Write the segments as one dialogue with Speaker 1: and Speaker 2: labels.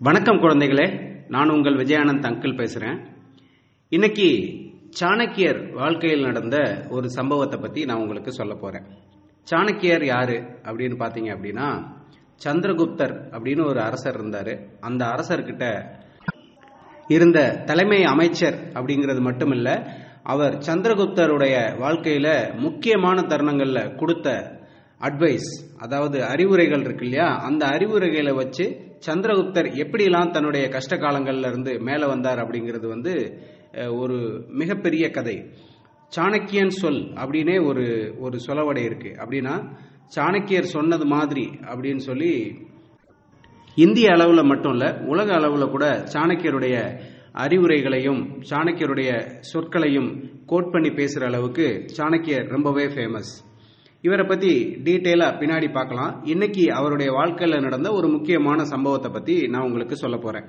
Speaker 1: வணக்கம் குழந்தைகளே, நான் உங்கள் விஜயானந்த் அங்கிள் பேசுகிறேன். இன்னைக்கு சாணக்கியர் வாழ்க்கையில் நடந்த ஒரு சம்பவத்தை பற்றி நான் உங்களுக்கு சொல்ல போகிறேன். சாணக்கியர் யார் அப்படின்னு பார்த்தீங்க அப்படின்னா, சந்திரகுப்தர் அப்படின்னு ஒரு அரசர் இருந்தார். அந்த அரசர்கிட்ட இருந்த தலைமை அமைச்சர் அப்படிங்கிறது மட்டும் இல்லை, அவர் சந்திரகுப்தருடைய வாழ்க்கையில் முக்கியமான தருணங்களில் கொடுத்த அட்வைஸ், அதாவது அறிவுரைகள் இருக்கு இல்லையா, அந்த அறிவுரைகளை வச்சு சந்திரகுப்தர் எப்படிலாம் தன்னுடைய கஷ்ட காலங்கள்ல இருந்து மேலே வந்தார் அப்படிங்கிறது ஒரு மிகப்பெரிய கதை. சாணக்கியன் சொல் அப்படின்னே ஒரு சொலவடை இருக்கு. அப்படின்னா சாணக்கியர் சொன்னது மாதிரி அப்படின்னு சொல்லி இந்திய அளவில் மட்டும் இல்லை, உலக அளவில் கூட சாணக்கியருடைய அறிவுரைகளையும் சாணக்கியருடைய சொற்களையும் கோட் பண்ணி பேசுகிற அளவுக்கு சாணக்கியர் ரொம்பவே ஃபேமஸ். இவரை பற்றி டீட்டெயிலாக பின்னாடி பார்க்கலாம். இன்னைக்கு அவருடைய வாழ்க்கையில் நடந்த ஒரு முக்கியமான சம்பவத்தை பற்றி நான் உங்களுக்கு சொல்ல போகிறேன்.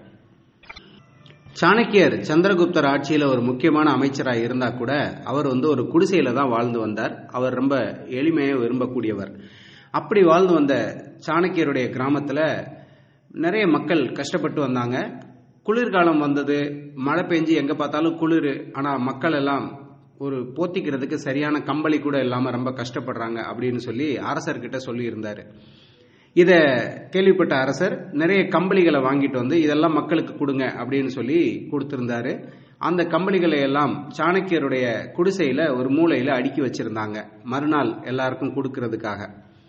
Speaker 1: சாணக்கியர் சந்திரகுப்தர் ஆட்சியில் ஒரு முக்கியமான அமைச்சராக இருந்தால் கூட அவர் ஒரு குடிசையில் தான் வாழ்ந்து வந்தார். அவர் ரொம்ப எளிமையை விரும்பக்கூடியவர். அப்படி வாழ்ந்து வந்த சாணக்கியருடைய கிராமத்தில் நிறைய மக்கள் கஷ்டப்பட்டு வந்தாங்க. குளிர்காலம் வந்தது, மழை பெஞ்சு எங்கே பார்த்தாலும் குளிர். ஆனால் மக்கள் எல்லாம் ஒரு போத்திக்கிறதுக்கு சரியான கம்பளி கூட இல்லாமல் ரொம்ப கஷ்டப்படுறாங்க அப்படின்னு சொல்லி அரசர்கிட்ட சொல்லி இருந்தார். இதை கேள்விப்பட்ட அரசர் நிறைய கம்பளிகளை வாங்கிட்டு வந்து இதெல்லாம் மக்களுக்கு கொடுங்க அப்படின்னு சொல்லி கொடுத்திருந்தாரு. அந்த கம்பளிகளை எல்லாம் சாணக்கியருடைய குடிசையில் ஒரு மூலையில் அடுக்கி வச்சிருந்தாங்க, மறுநாள் எல்லாருக்கும் கொடுக்கறதுக்காக.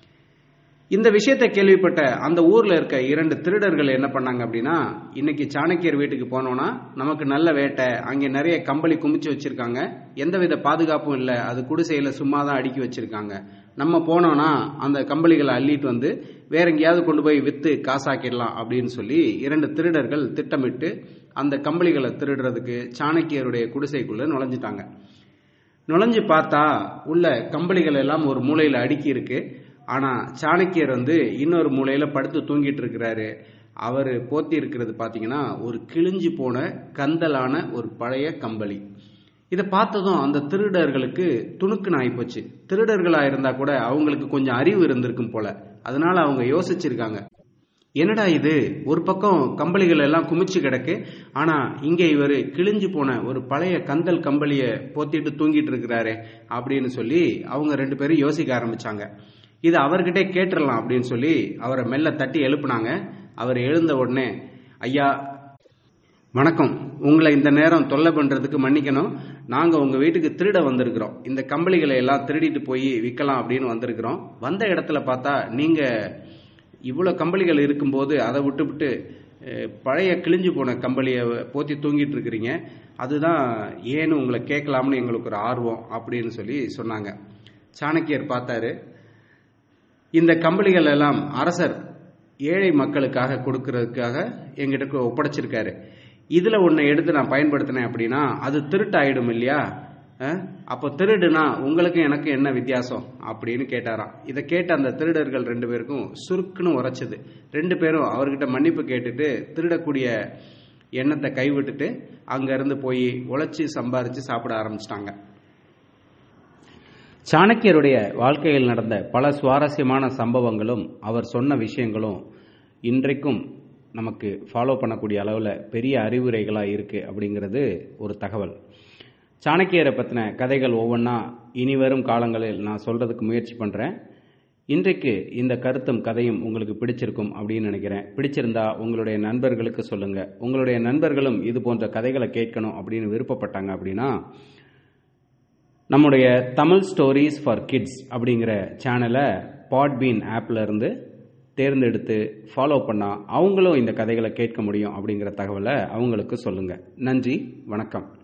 Speaker 1: இந்த விஷயத்தை கேள்விப்பட்ட அந்த ஊர்ல இருக்க 2 திருடர்கள் என்ன பண்ணாங்க அப்படின்னா, இன்னைக்கு சாணக்கியர் வீட்டுக்கு போனோம்னா நமக்கு நல்ல வேட்டை, அங்கே நிறைய கம்பளி குமிச்சு வச்சிருக்காங்க, எந்தவித பாதுகாப்பும் இல்லை, அது குடிசையில சும்மா தான் அடுக்கி வச்சிருக்காங்க, நம்ம போனோம்னா அந்த கம்பளிகளை அள்ளிட்டு வந்து வேற எங்கேயாவது கொண்டு போய் வித்து காசாக்கிடலாம் அப்படின்னு சொல்லி 2 திருடர்கள் திட்டமிட்டு அந்த கம்பளிகளை திருடுறதுக்கு சாணக்கியருடைய குடிசைக்குள்ள நுழைஞ்சிட்டாங்க. நுழைஞ்சு பார்த்தா உள்ள கம்பளிகள் எல்லாம் ஒரு மூலையில அடுக்கி இருக்கு. ஆனா சாணக்கியர் இன்னொரு மூலையில படுத்து தூங்கிட்டு இருக்கிறாரு. அவர் போத்தி இருக்கிறது பாத்தீங்கன்னா ஒரு கிழிஞ்சு போன கந்தலான ஒரு பழைய கம்பளி. இதை பார்த்ததும் அந்த திருடர்களுக்கு துணுக்குன்னு ஆயிப்போச்சு. திருடர்களா இருந்தா கூட அவங்களுக்கு கொஞ்சம் அறிவு இருந்திருக்கும் போல. அதனால அவங்க யோசிச்சிருக்காங்க, என்னடா இது, ஒரு பக்கம் கம்பளிகள் எல்லாம் குமிச்சு கிடக்கு, ஆனா இங்க இவர் கிழிஞ்சு போன ஒரு பழைய கந்தல் கம்பளிய போத்திட்டு தூங்கிட்டு இருக்கிறாரு அப்படின்னு சொல்லி அவங்க 2 பேரும் யோசிக்க ஆரம்பிச்சாங்க. இது அவர்கிட்ட கேட்டுடலாம் அப்படின்னு சொல்லி அவரை மெல்ல தட்டி எழுப்புனாங்க. அவர் எழுந்த உடனே, ஐயா வணக்கம், உங்களை இந்த நேரம் தொல்லை பண்றதுக்கு மன்னிக்கணும், நாங்க உங்க வீட்டுக்கு திருட வந்திருக்கிறோம், இந்த கம்பளிகளை எல்லாம் திருடிட்டு போய் விற்கலாம் அப்படின்னு வந்திருக்கிறோம். வந்த இடத்துல பார்த்தா நீங்க இவ்வளவு கம்பளிகள் இருக்கும்போது அதை விட்டு பழைய கிழிஞ்சு போன கம்பளியை போத்தி தூங்கிட்டு இருக்கிறீங்க, அதுதான் ஏன்னு உங்களை கேட்கலாம்னு எங்களுக்கு ஒரு ஆர்வம் அப்படின்னு சொல்லி சொன்னாங்க. சாணக்கியர் பார்த்தாரு, இந்த கம்பளிகள் எல்லாம் அரசர் ஏழை மக்களுக்காக கொடுக்கறதுக்காக எங்கிட்ட ஒப்படைச்சிருக்காரு. இதுல ஒன்னு எடுத்து நான் பயன்படுத்தினேன் அப்படின்னா அது திருட்டு ஆயிடும் இல்லையா, அப்போ திருடுனா உங்களுக்கு எனக்கு என்ன வித்தியாசம் அப்படின்னு கேட்டாராம். இதை கேட்ட அந்த திருடர்கள் 2 பேருக்கும் சுருக்குன்னு உரைச்சது. 2 பேரும் அவர்கிட்ட மன்னிப்பு கேட்டுட்டு திருடக்கூடிய எண்ணத்தை கைவிட்டுட்டு அங்க இருந்து போய் உழைச்சி சம்பாரிச்சு சாப்பிட ஆரம்பிச்சிட்டாங்க. சாணக்கியருடைய வாழ்க்கையில் நடந்த பல சுவாரஸ்யமான சம்பவங்களும் அவர் சொன்ன விஷயங்களும் இன்றைக்கும் நமக்கு ஃபாலோ பண்ணக்கூடிய அளவில் பெரிய அறிவுரைகளாக இருக்கு அப்படிங்கிறது ஒரு தகவல். சாணக்கியரை பற்றின கதைகள் ஒவ்வொன்றா இனி வரும் காலங்களில் நான் சொல்றதுக்கு முயற்சி பண்ணுறேன். இன்றைக்கு இந்த கருத்தும் கதையும் உங்களுக்கு பிடிச்சிருக்கும் அப்படின்னு நினைக்கிறேன். பிடிச்சிருந்தா உங்களுடைய நண்பர்களுக்கு சொல்லுங்க. உங்களுடைய நண்பர்களும் இது போன்ற கதைகளை கேட்கணும் அப்படின்னு விருப்பப்பட்டாங்க அப்படின்னா நம்முடைய தமிழ் ஸ்டோரிஸ் ஃபார் கிட்ஸ் அப்படிங்கிற சேனலை பாட்பீன் ஆப்ல இருந்து தேர்ந்தெடுத்து ஃபாலோ பண்ணா அவங்களும் இந்த கதைகளை கேட்க முடியும் அப்படிங்கிற தகவலை அவங்களுக்கு சொல்லுங்க. நன்றி, வணக்கம்.